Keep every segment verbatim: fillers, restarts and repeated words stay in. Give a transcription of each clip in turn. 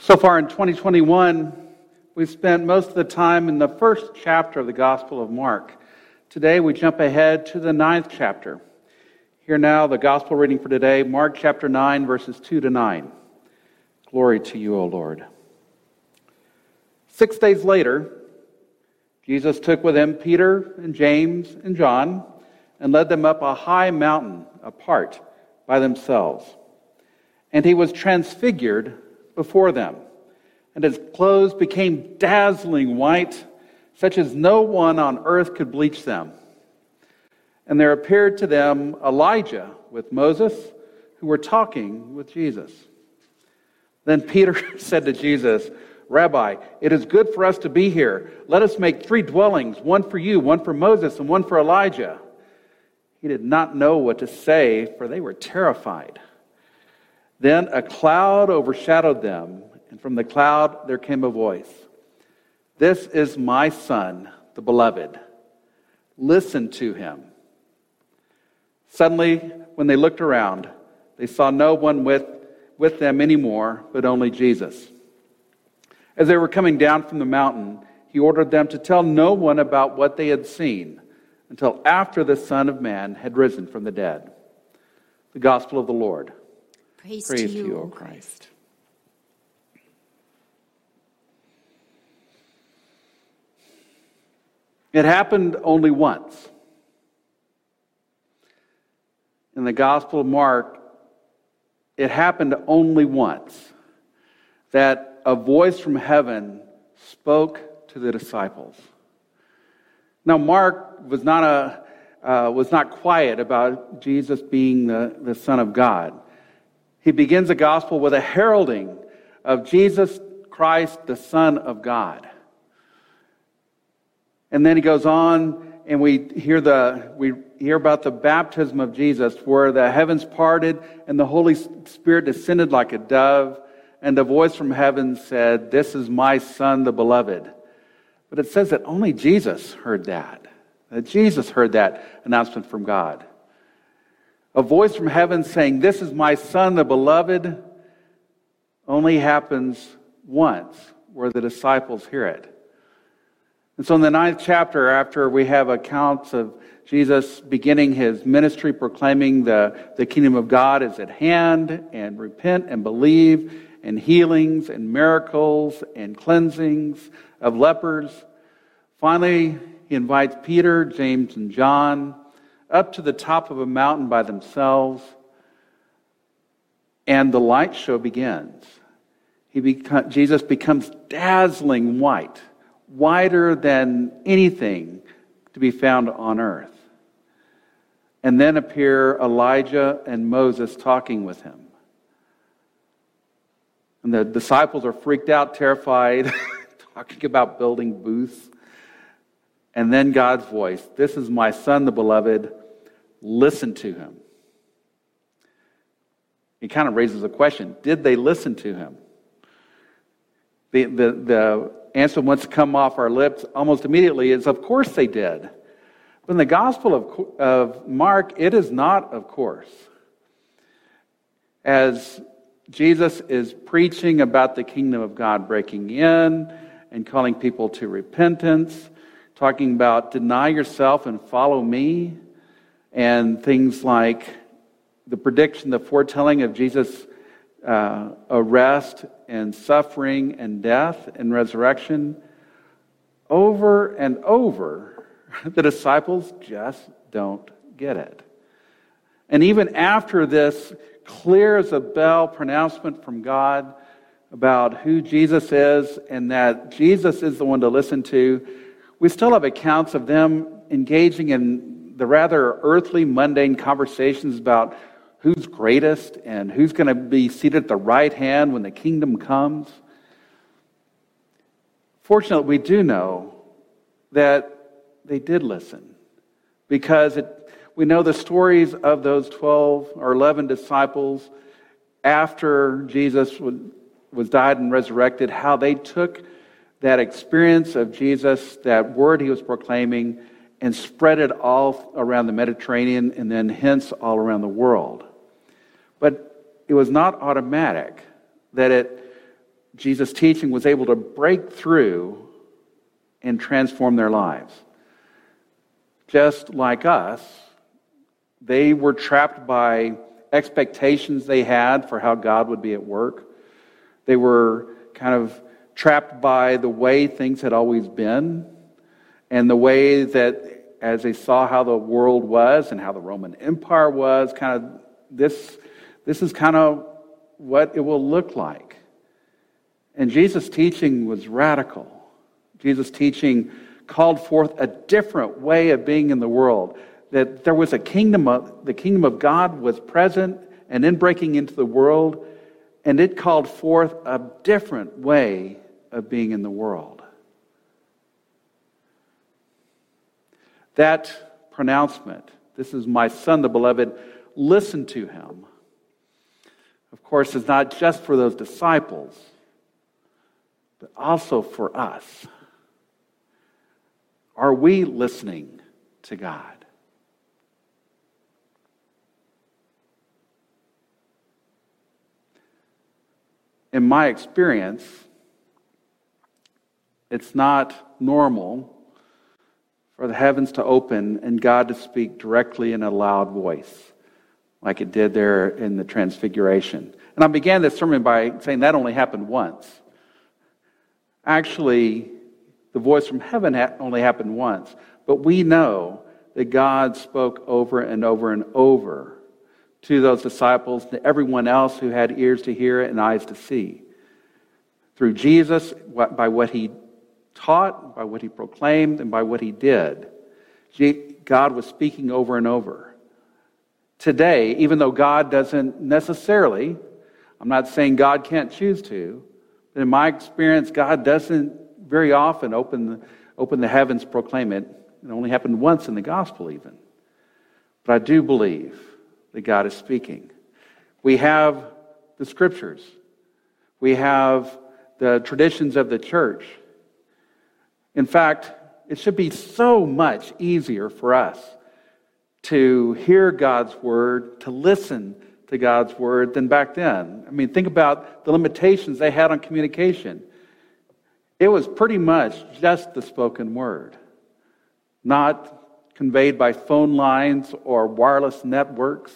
So far in twenty twenty-one, we've spent most of the time in the first chapter of the Gospel of Mark. Today we jump ahead to the ninth chapter. Hear now the Gospel reading for today, Mark chapter nine, verses two to nine. Glory to you, O Lord. Six days later, Jesus took with him Peter and James and John and led them up a high mountain apart by themselves. And he was transfigured before them, and his clothes became dazzling white, such as no one on earth could bleach them. And there appeared to them Elijah with Moses, who were talking with Jesus. Then Peter said to Jesus, "Rabbi, it is good for us to be here. Let us make three dwellings, one for you, one for Moses, and one for Elijah." He did not know what to say, for they were terrified. Then a cloud overshadowed them, and from the cloud there came a voice. "This is my Son, the Beloved. Listen to him." Suddenly, when they looked around, they saw no one with, with them anymore, but only Jesus. As they were coming down from the mountain, he ordered them to tell no one about what they had seen until after the Son of Man had risen from the dead. The Gospel of the Lord. Praise, Praise to to you, you, O O Christ. Christ. It happened only once. In the Gospel of Mark, it happened only once that a voice from heaven spoke to the disciples. Now, Mark was not a uh, was not quiet about Jesus being the, the Son of God. He begins the Gospel with a heralding of Jesus Christ, the Son of God. And then he goes on, and we hear the we hear about the baptism of Jesus, where the heavens parted and the Holy Spirit descended like a dove, and a voice from heaven said, "This is my Son, the Beloved." But it says that only Jesus heard that. That Jesus heard that announcement from God. A voice from heaven saying, "This is my Son, the Beloved," only happens once, where the disciples hear it. And so in the ninth chapter, after we have accounts of Jesus beginning his ministry, proclaiming the, the kingdom of God is at hand, and repent and believe, and healings and miracles and cleansings of lepers, finally he invites Peter, James, and John up to the top of a mountain by themselves, and the light show begins. He beco- Jesus becomes dazzling white, whiter than anything to be found on earth. And then appear Elijah and Moses talking with him. And the disciples are freaked out, terrified, talking about building booths. And then God's voice, "This is my Son, the Beloved. Listen to him." He kind of raises a question. Did they listen to him? The, the, the answer wants to come off our lips almost immediately is, of course they did. But in the Gospel of, of Mark, it is not of course. As Jesus is preaching about the kingdom of God breaking in and calling people to repentance, talking about deny yourself and follow me, and things like the prediction, the foretelling of Jesus' uh, arrest and suffering and death and resurrection, over and over, the disciples just don't get it. And even after this clear as a bell pronouncement from God about who Jesus is and that Jesus is the one to listen to, we still have accounts of them engaging in the rather earthly, mundane conversations about who's greatest and who's going to be seated at the right hand when the kingdom comes. Fortunately, we do know that they did listen, because it, we know the stories of those twelve or eleven disciples after Jesus was, was died and resurrected, how they took that experience of Jesus, that word he was proclaiming, and spread it all around the Mediterranean and then hence all around the world. But it was not automatic that it Jesus' teaching was able to break through and transform their lives. Just like us, they were trapped by expectations they had for how God would be at work. They were kind of trapped by the way things had always been and the way that as they saw how the world was and how the Roman Empire was, kind of this, this is kind of what it will look like. And Jesus' teaching was radical. Jesus' teaching called forth a different way of being in the world. That there was a kingdom of, the kingdom of God was present and then breaking into the world, and it called forth a different way of being in the world. That pronouncement, "This is my Son, the beloved, listen to him," of course, is not just for those disciples, but also for us. Are we listening to God? In my experience, it's not normal for the heavens to open and God to speak directly in a loud voice, like it did there in the Transfiguration. And I began this sermon by saying that only happened once. Actually, the voice from heaven only happened once. But we know that God spoke over and over and over to those disciples, to everyone else who had ears to hear and eyes to see. Through Jesus, by what he taught, by what he proclaimed, and by what he did, God was speaking over and over. Today, even though God doesn't necessarily, I'm not saying God can't choose to, but in my experience, God doesn't very often open the, open the heavens, proclaim it. It only happened once in the gospel even. But I do believe that God is speaking. We have the scriptures. We have the traditions of the church. In fact, it should be so much easier for us to hear God's word, to listen to God's word than back then. I mean, think about the limitations they had on communication. It was pretty much just the spoken word, not conveyed by phone lines or wireless networks.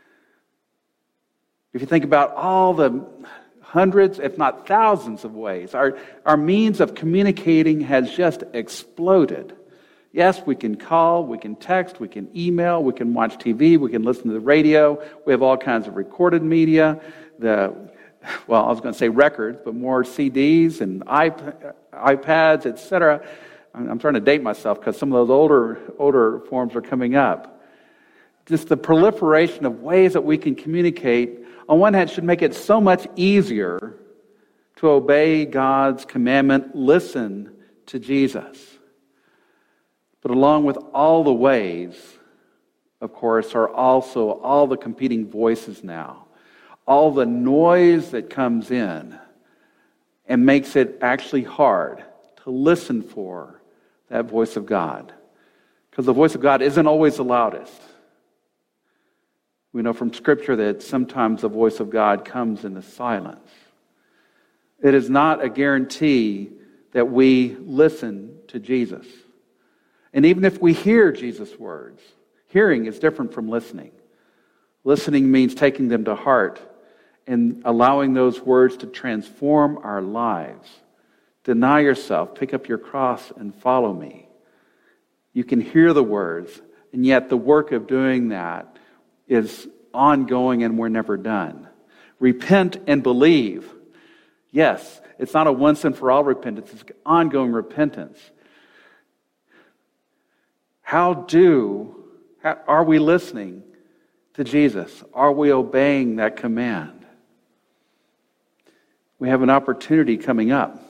If you think about all the hundreds, if not thousands of ways, our, our means of communicating has just exploded. Yes, we can call, we can text, we can email, we can watch T V, we can listen to the radio. We have all kinds of recorded media. The, well, I was going to say records, but more C Ds and iP- iPads, et cetera. I'm trying to date myself because some of those older older forms are coming up. Just the proliferation of ways that we can communicate, on one hand, should make it so much easier to obey God's commandment, listen to Jesus. But along with all the ways, of course, are also all the competing voices now. All the noise that comes in and makes it actually hard to listen for that voice of God. Because the voice of God isn't always the loudest. We know from Scripture that sometimes the voice of God comes in the silence. It is not a guarantee that we listen to Jesus. And even if we hear Jesus' words, hearing is different from listening. Listening means taking them to heart and allowing those words to transform our lives. Deny yourself, pick up your cross, and follow me. You can hear the words, and yet the work of doing that is ongoing and we're never done. Repent and believe. Yes, it's not a once and for all repentance, it's ongoing repentance. How do, how, are we listening to Jesus? Are we obeying that command? We have an opportunity coming up.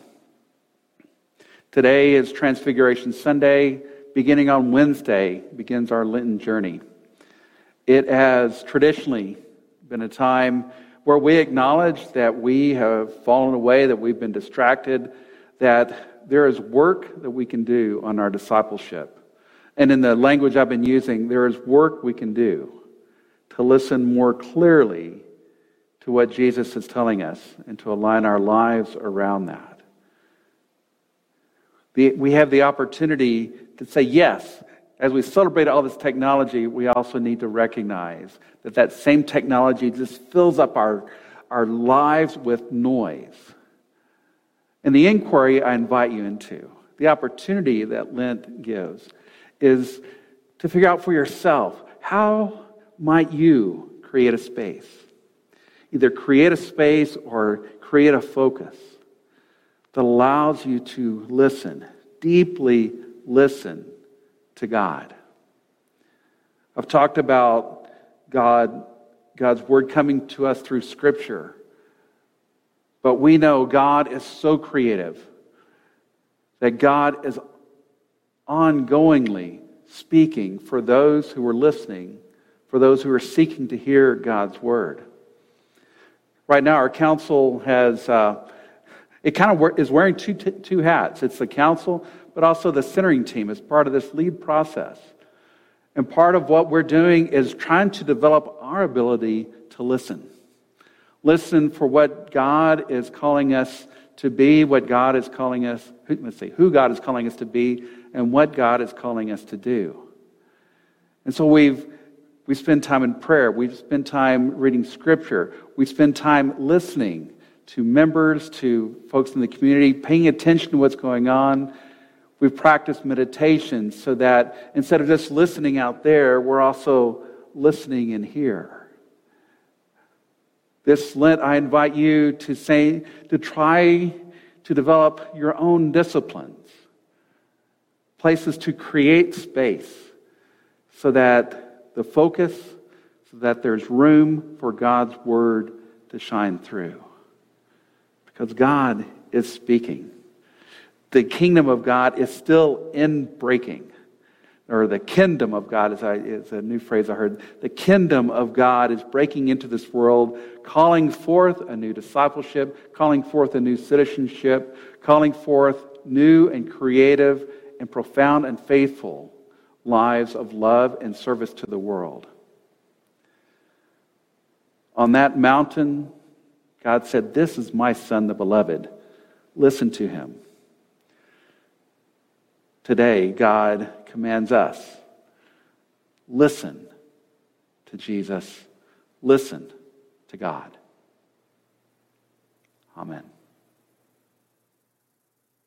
Today is Transfiguration Sunday. Beginning on Wednesday begins our Lenten journey. It has traditionally been a time where we acknowledge that we have fallen away, that we've been distracted, that there is work that we can do on our discipleship. And in the language I've been using, there is work we can do to listen more clearly to what Jesus is telling us and to align our lives around that. The, we have the opportunity to say yes. As we celebrate all this technology, we also need to recognize that that same technology just fills up our, our lives with noise. And the inquiry I invite you into, the opportunity that Lent gives, is to figure out for yourself, how might you create a space? Either create a space or create a focus that allows you to listen, deeply listen to God. I've talked about God, God's word coming to us through Scripture. But we know God is so creative that God is ongoingly speaking for those who are listening, for those who are seeking to hear God's word. Right now, our council has, uh, it kind of is wearing two, t- two hats. It's the council, but also the centering team as part of this lead process. And part of what we're doing is trying to develop our ability to listen. Listen for what God is calling us to be, what God is calling us, let's see, who God is calling us to be, and what God is calling us to do. And so we've we spend time in prayer. We spend time reading Scripture. We spend time listening to members, to folks in the community, paying attention to what's going on. We've practiced meditation so that instead of just listening out there, we're also listening in here. This Lent, I invite you to say, to try to develop your own disciplines, places to create space so that the focus, so that there's room for God's word to shine through. Because God is speaking. The kingdom of God is still in breaking. Or the kingdom of God is, I, is a new phrase I heard. The kingdom of God is breaking into this world, calling forth a new discipleship, calling forth a new citizenship, calling forth new and creative and profound and faithful lives of love and service to the world. On that mountain, God said, "This is my Son, the beloved. Listen to him." Today, God commands us, listen to Jesus, listen to God. Amen.